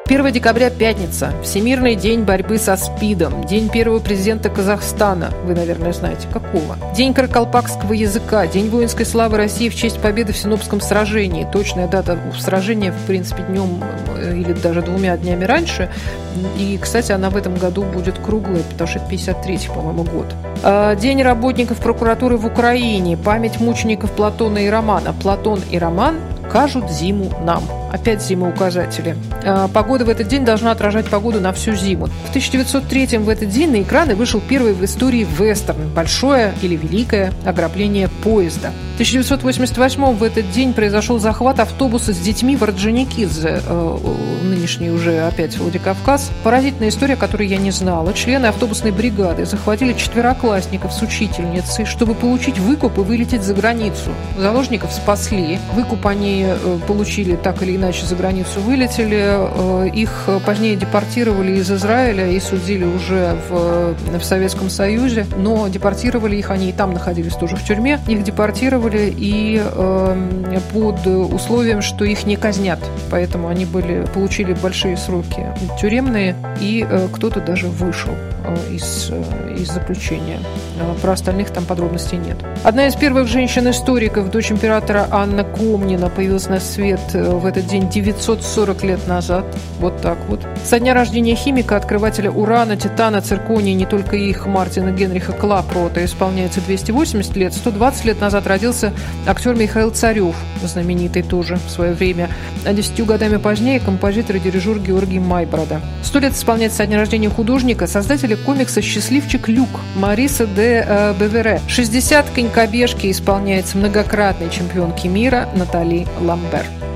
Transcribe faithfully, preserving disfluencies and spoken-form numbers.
первое декабря, пятница. Всемирный день борьбы со СПИДом. День первого президента Казахстана. Вы, наверное, знаете, какого. День каракалпакского языка. День воинской славы России в честь победы в Синопском сражении. Точная дата сражения, в принципе, днем или даже двумя днями раньше. И, кстати, она в этом году будет круглая, потому что это пятьдесят третий, по-моему, год. День работников прокуратуры в Украине. Память мучеников Платона и Романа. Платон и Роман кажут зиму нам. Опять зимоуказатели. Погода в этот день должна отражать погоду на всю зиму. В тысяча девятьсот третьем в этот день на экраны вышел первый в истории вестерн «Большое или великое ограбление поезда». В тысяча девятьсот восемьдесят восьмом в этот день произошел захват автобуса с детьми в Орджоникидзе, нынешний уже опять Владикавказ. Поразительная история, которую я не знала. Члены автобусной бригады захватили четвероклассников с учительницей, чтобы получить выкуп и вылететь за границу. Заложников спасли. Выкуп они получили так или иначе, за границу вылетели. Их позднее депортировали из Израиля и судили уже в, в Советском Союзе. Но депортировали их, они и там находились тоже в тюрьме. Их депортировали и э, под условием, что их не казнят. Поэтому они были, получили большие сроки тюремные, и э, кто-то даже вышел э, из, э, из заключения. Про остальных там подробностей нет. Одна из первых женщин-историков, дочь императора Анна Комнина, появилась на свет в этот день девятьсот сорок лет назад. Вот так вот. Со дня рождения химика, открывателя урана, титана, циркония, не только их, Мартина Генриха Клапрота, исполняется двести восемьдесят лет. сто двадцать лет назад родился актер Михаил Царев, знаменитый тоже в свое время. А десятью годами позднее композитор и дирижер Георгий Майборода. Сто лет исполняется со дня рождения художника, создателя комикса «Счастливчик Люк» Мариса де э, Бевере. шестьдесят конькобежки исполняется многократной чемпионки мира Натали Ламбер.